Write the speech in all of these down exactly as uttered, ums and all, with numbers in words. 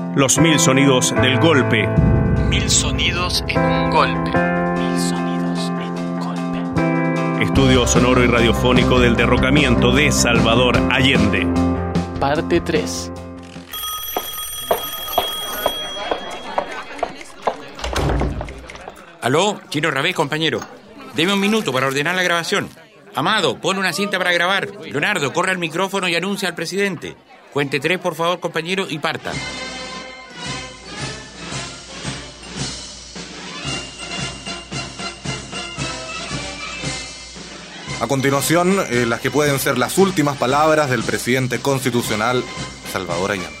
Los mil sonidos del golpe. Mil sonidos en un golpe. Mil sonidos en un golpe. Estudio sonoro y radiofónico del derrocamiento de Salvador Allende. Parte tres. Aló, Chino Rabé, compañero. Deme un minuto para ordenar la grabación. Amado, pon una cinta para grabar. Leonardo, corre al micrófono y anuncia al presidente. Cuente tres, por favor, compañero, y parta. A continuación, eh, las que pueden ser las últimas palabras del presidente constitucional Salvador Allende.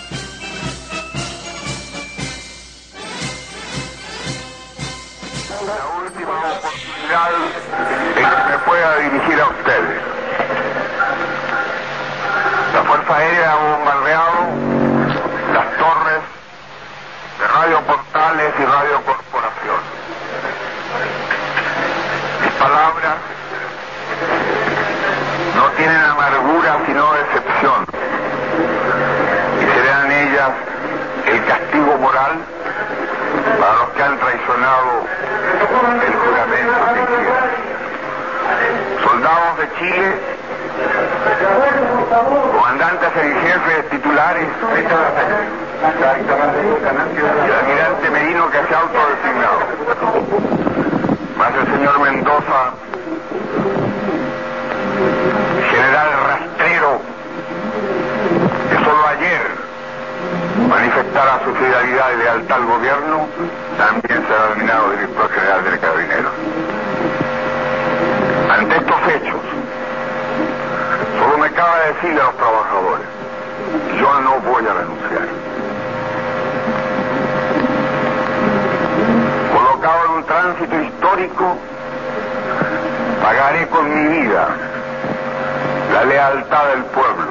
La última oportunidad en que me pueda dirigir a ustedes. La Fuerza Aérea ha bombardeado las torres de Radio Portales y Radio Corporación. Mis palabras no tienen amargura sino decepción, y serán ellas el castigo moral para los que han traicionado el juramento que hicieron. Soldados de Chile, comandantes en jefe, titulares, y el almirante Merino que se ha autodesignado, más el señor Mendoza, general rastrero, que solo ayer manifestara su fidelidad y lealtad al gobierno, también será nominado director general del Carabineros. Ante estos hechos, solo me cabe decirle a los trabajadores: yo no voy a renunciar. Colocado en un tránsito histórico, pagaré con mi vida la lealtad del pueblo.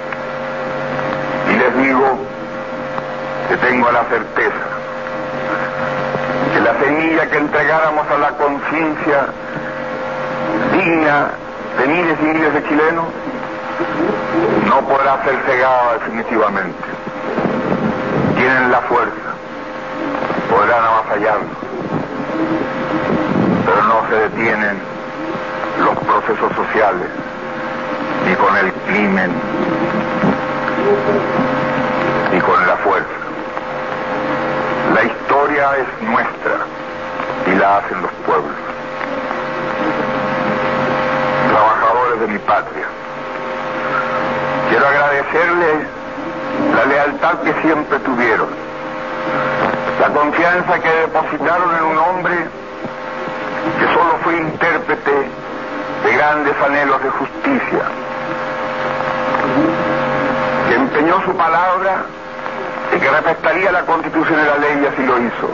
Y les digo que tengo la certeza que la semilla que entregáramos a la conciencia digna de miles y miles de chilenos no podrá ser cegada definitivamente. Tienen la fuerza, podrán avasallarnos, pero no se detienen los procesos sociales ni con el crimen ni con la fuerza. La historia es nuestra y la hacen los pueblos. Trabajadores de mi patria, quiero agradecerles la lealtad que siempre tuvieron, la confianza que depositaron en un hombre que solo fue intérprete de grandes anhelos de justicia, que empeñó su palabra y que respetaría la Constitución y la ley, y así lo hizo.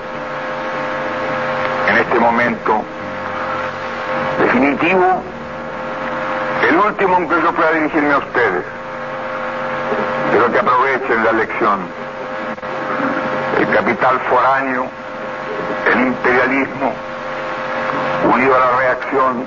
En este momento definitivo, el último en que yo pueda dirigirme a ustedes, pero que aprovechen la lección. El capital foráneo, el imperialismo, unido a la reacción,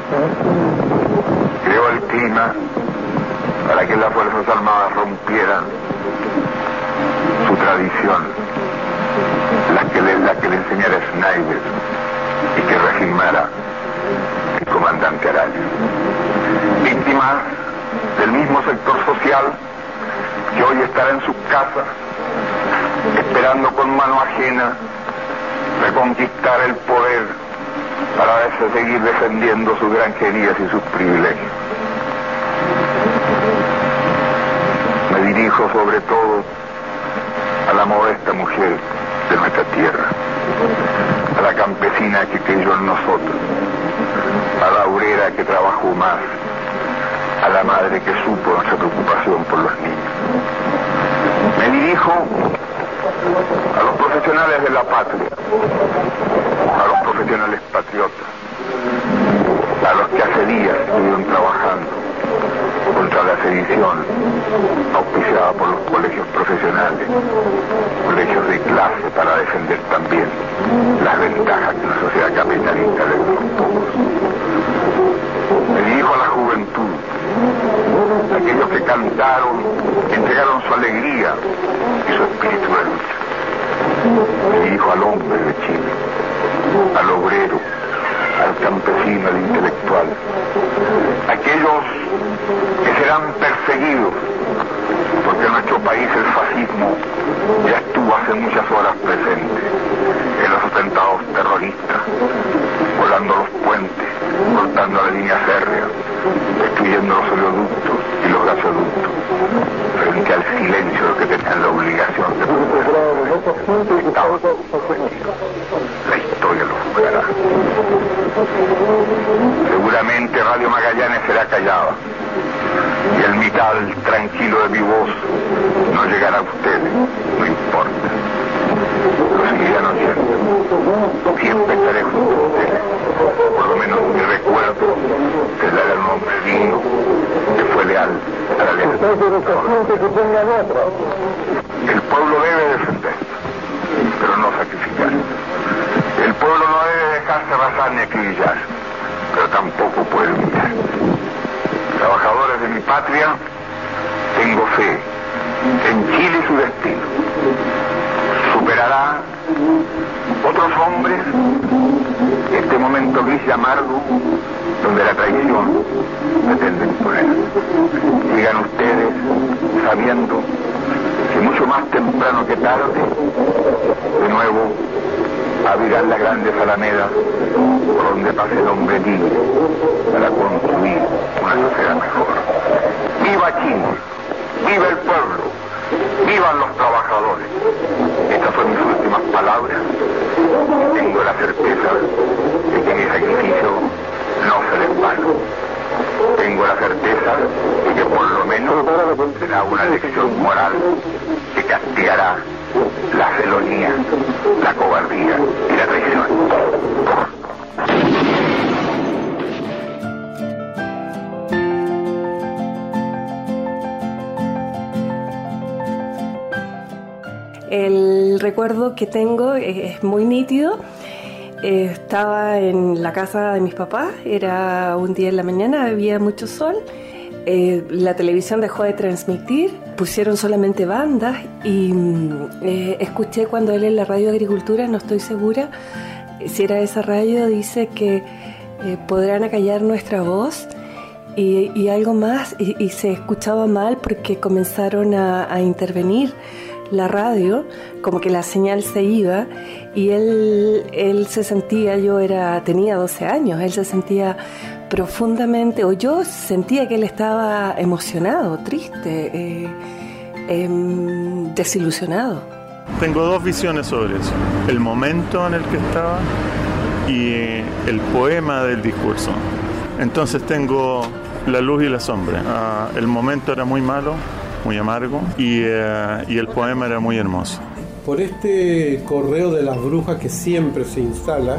creó el clima para que las Fuerzas Armadas rompieran su tradición, la que le, la que le enseñara Schneider y que reafirmara el comandante Araya. Víctimas del mismo sector social que hoy estará en sus casas esperando con mano ajena reconquistar el poder para seguir defendiendo sus granjerías y sus privilegios. Me dirijo sobre todo a la modesta mujer de nuestra tierra, a la campesina que creyó en nosotros, a la obrera que trabajó más, a la madre que supo nuestra preocupación por los niños. Me dirijo a los profesionales de la patria, a los profesionales patriotas, a los que hace días estuvieron trabajando contra la sedición auspiciada por los colegios profesionales, colegios de clase, para defender también las ventajas que una sociedad capitalista le da a los pocos. Me dirijo a la juventud, aquellos que cantaron entregaron su alegría y su espíritu de lucha. Me dirijo al hombre de Chile, al obrero, al campesino, al intelectual, aquellos que serán perseguidos, porque en nuestro país el fascismo ya estuvo hace muchas horas presente en los atentados terroristas, volando los puentes, cortando la línea férrea, destruyendo los oleoductos y los gasoductos, frente al silencio de que tenían la obligación de proteger. Estaban sometidos. La historia los juzgará. Seguramente Radio Magallanes será callada y el mital tranquilo de mi voz no llegará a ustedes, no importa. Lo seguirán oyendo. Siempre estaré junto a ustedes. Por lo menos mi recuerdo será el nombre digno que fue leal a la lealtad. El pueblo debe defender, pero no sacrificar. El pueblo no debe dejarse arrasar ni acribillar, pero tampoco puede humillar. Trabajadores de mi patria, tengo fe en Chile y su destino. Superará otros hombres este momento gris y amargo donde la traición pretende imponer. Sigan ustedes sabiendo que mucho más temprano que tarde, de nuevo abrirán las grandes alamedas por donde pase el hombre libre para construir una sociedad mejor. ¡Viva Chile! ¡Viva el pueblo! ¡Vivan los trabajadores! Estas son mis últimas palabras. Tengo la certeza de que mi sacrificio no será en vano. Tengo la certeza de que por lo menos será una lección moral que castigará la felonía, la cobardía y la traición. El recuerdo que tengo es muy nítido. Estaba en la casa de mis papás, era un día en la mañana, había mucho sol. Eh, la televisión dejó de transmitir, pusieron solamente bandas y eh, escuché cuando él en la radio Agricultura, no estoy segura si era esa radio, dice que eh, podrán acallar nuestra voz y, y algo más, y, y se escuchaba mal porque comenzaron a, a intervenir la radio, como que la señal se iba y él, él se sentía, yo era tenía doce años, él se sentía profundamente, o yo sentía que él estaba emocionado, triste, eh, eh, desilusionado. Tengo dos visiones sobre eso, el momento en el que estaba y el poema del discurso. Entonces tengo la luz y la sombra. Uh, el momento era muy malo, muy amargo, y, uh, y el poema era muy hermoso. Por este correo de las brujas que siempre se instala,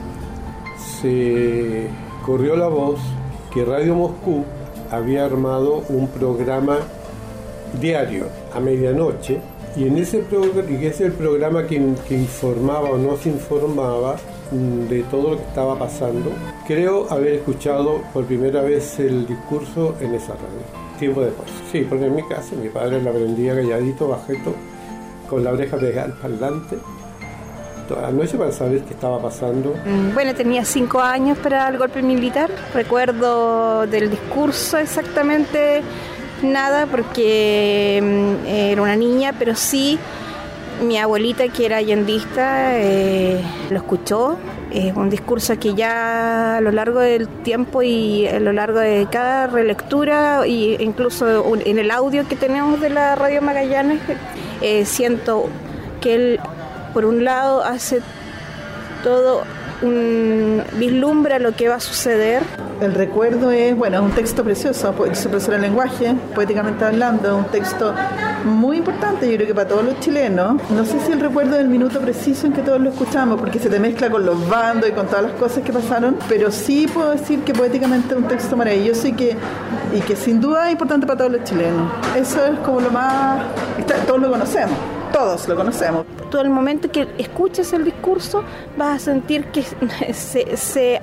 se corrió la voz que Radio Moscú había armado un programa diario a medianoche, y en ese programa, que es el programa que, que informaba o no se informaba de todo lo que estaba pasando. Creo haber escuchado por primera vez el discurso en esa radio. Tiempo después. Sí, porque en mi casa mi padre la prendía calladito, bajeto, con la oreja pegada al parlante, toda la noche para saber qué estaba pasando. Bueno, tenía cinco años para el golpe militar. Recuerdo del discurso exactamente nada, porque era una niña, pero sí mi abuelita, que era allendista, eh, lo escuchó. Es un discurso que ya a lo largo del tiempo y a lo largo de cada relectura, e incluso en el audio que tenemos de la Radio Magallanes, eh, siento que él, por un lado, hace todo un vislumbra lo que va a suceder. El recuerdo es, bueno, es un texto precioso, su profesora de lenguaje, poéticamente hablando, un texto muy importante, yo creo que para todos los chilenos. No sé si el recuerdo del minuto preciso en que todos lo escuchamos, porque se te mezcla con los bandos y con todas las cosas que pasaron, pero sí puedo decir que poéticamente es un texto maravilloso y que, y que sin duda es importante para todos los chilenos. Eso es como lo más... Está, todos lo conocemos. Todos lo conocemos. Todo el momento que escuches el discurso vas a sentir que se, se,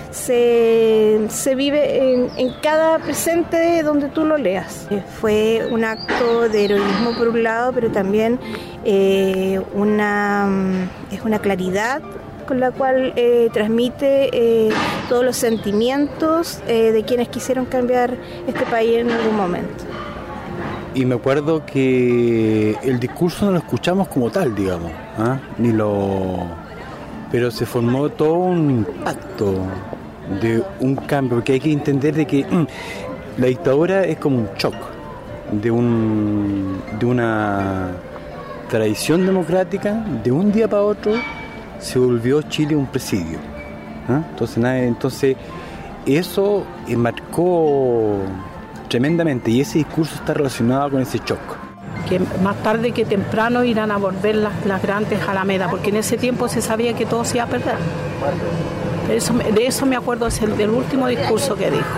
se, se vive en, en cada presente donde tú lo leas. Fue un acto de heroísmo por un lado, pero también eh, una, es una claridad con la cual eh, transmite eh, todos los sentimientos eh, de quienes quisieron cambiar este país en algún momento. Y me acuerdo que el discurso no lo escuchamos como tal, digamos, ¿eh? Ni lo... pero se formó todo un impacto de un cambio, porque hay que entender de que mm, la dictadura es como un shock de, un, de una tradición democrática, de un día para otro se volvió Chile un presidio. ¿eh? Entonces, nada, entonces eso eh, marcó tremendamente, y ese discurso está relacionado con ese shock. Que más tarde que temprano irán a volver las, las grandes alamedas, porque en ese tiempo se sabía que todo se iba a perder. De eso, de eso me acuerdo, es el del último discurso que dijo.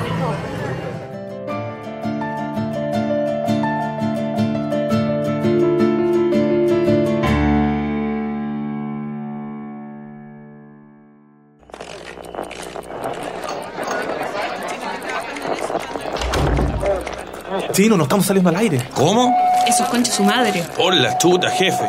Chino, no estamos saliendo al aire. ¿Cómo? Esos conchas su madre. Por la chuta, jefe.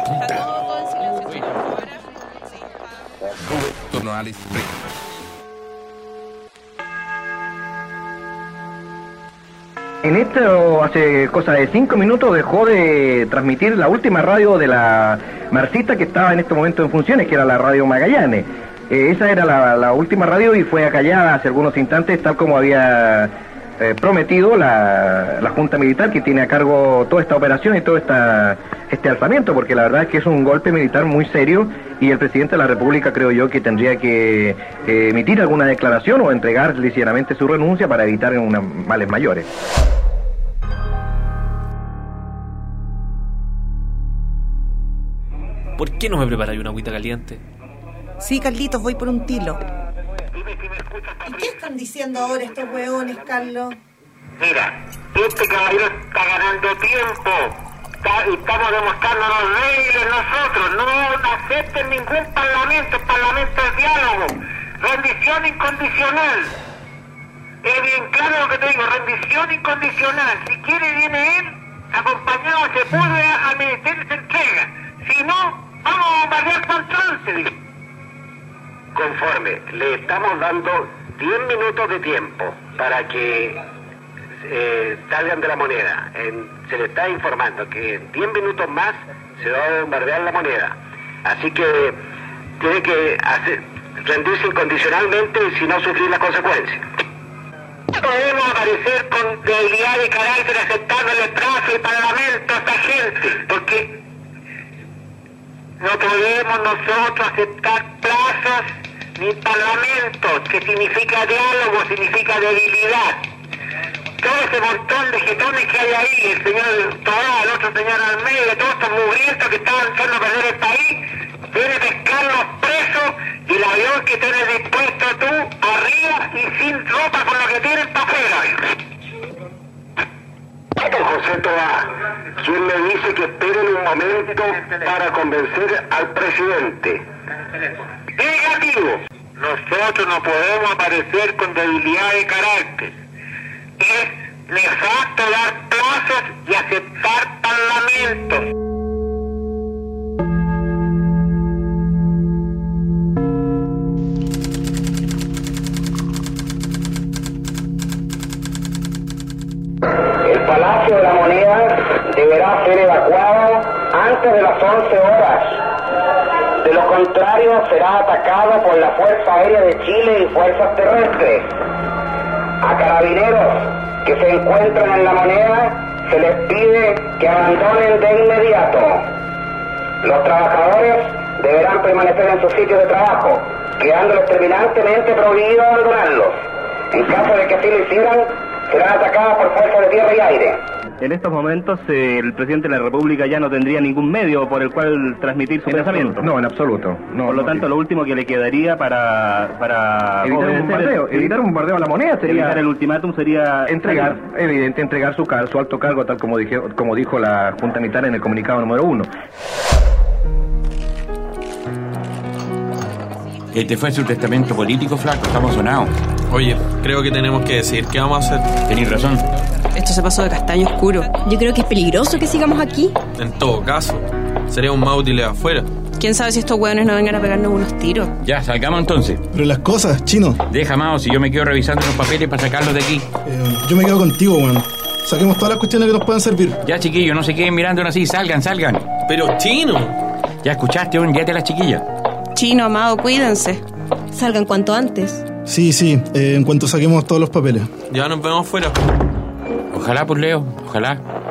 En esto, hace cosa de cinco minutos, dejó de transmitir la última radio de la Marcita que estaba en este momento en funciones, que era la Radio Magallanes. Eh, esa era la, la última radio y fue acallada hace algunos instantes, tal como había eh, prometido la, la Junta Militar, que tiene a cargo toda esta operación y todo esta, este alzamiento, porque la verdad es que es un golpe militar muy serio y el presidente de la República, creo yo, que tendría que eh, emitir alguna declaración o entregar ligeramente su renuncia para evitar unas males mayores. ¿Por qué no me preparáis una agüita caliente? Sí, Carlitos, voy por un tilo. ¿Y qué están diciendo ahora estos hueones, Carlos? Mira, este caballero está ganando tiempo. Está, estamos demostrándonos débiles nosotros. No acepten ningún parlamento. El parlamento es diálogo. Rendición incondicional. Es bien claro lo que te digo. Rendición incondicional. Si quiere, viene él, acompañado, se pudre al ministerio y se entrega. Si no, vamos a bombardear Contrance, digo. Conforme, le estamos dando diez minutos de tiempo para que eh, salgan de la moneda. En, se le está informando que en diez minutos más se va a bombardear la moneda. Así que tiene que hacer, rendirse incondicionalmente y si no sufrir las consecuencias. Podemos aparecer con debilidad de carácter aceptando el plazo y parlamento a esta gente, porque no podemos nosotros aceptar plazos ni parlamentos, que significa diálogo, significa debilidad. Todo ese montón de jetones que hay ahí, el señor Torá, el otro señor Almeida, todos estos mugrientos que estaban echando a perder el país, viene a pescarlos presos y el avión que tienes dispuesto tú arriba y sin ropa con lo que tienen para afuera. Don José Toá, ¿quién le dice que esperen un momento para convencer al presidente? Negativo. Nosotros no podemos aparecer con debilidad de carácter. Es nefasto dar plazos y aceptar parlamentos. El Palacio de la Moneda deberá ser evacuado antes de las once horas. De lo contrario, será atacado por la Fuerza Aérea de Chile y fuerzas terrestres. A carabineros que se encuentran en la Moneda se les pide que abandonen de inmediato. Los trabajadores deberán permanecer en sus sitios de trabajo, quedándoles terminantemente prohibido abandonarlos. En caso de que así lo hicieran, serán atacados por fuerzas de tierra y aire. En estos momentos eh, el presidente de la República ya no tendría ningún medio por el cual transmitir su en pensamiento. Absoluto. No, en absoluto. No, por lo no, tanto, sí. lo último que le quedaría para... para evitar un bombardeo. El, evitar un bombardeo a la moneda sería... Evitar el ultimátum sería... Entregar, evidente, entregar su, su alto cargo, tal como, dije, como dijo la Junta Militar en el comunicado número uno. Este fue su testamento político, flaco. Estamos sonados. Oye, creo que tenemos que decir qué vamos a hacer. Tenís razón. Esto se pasó de castaño oscuro. Yo creo que es peligroso que sigamos aquí. En todo caso, sería un más útil afuera. ¿Quién sabe si estos hueones no vengan a pegarnos unos tiros? Ya, salgamos entonces. Pero las cosas, chino. Deja, Mao, si yo me quedo revisando los papeles para sacarlos de aquí. Eh, yo me quedo contigo, weón. Saquemos todas las cuestiones que nos puedan servir. Ya, chiquillos, no se queden mirándonos así. Salgan, salgan. Pero, chino. Ya escuchaste, un guíate a las chiquillas. Chino, Amado, cuídense. Salgan cuanto antes. Sí, sí, eh, en cuanto saquemos todos los papeles. Ya nos vemos fuera. Ojalá, pues, Leo, ojalá.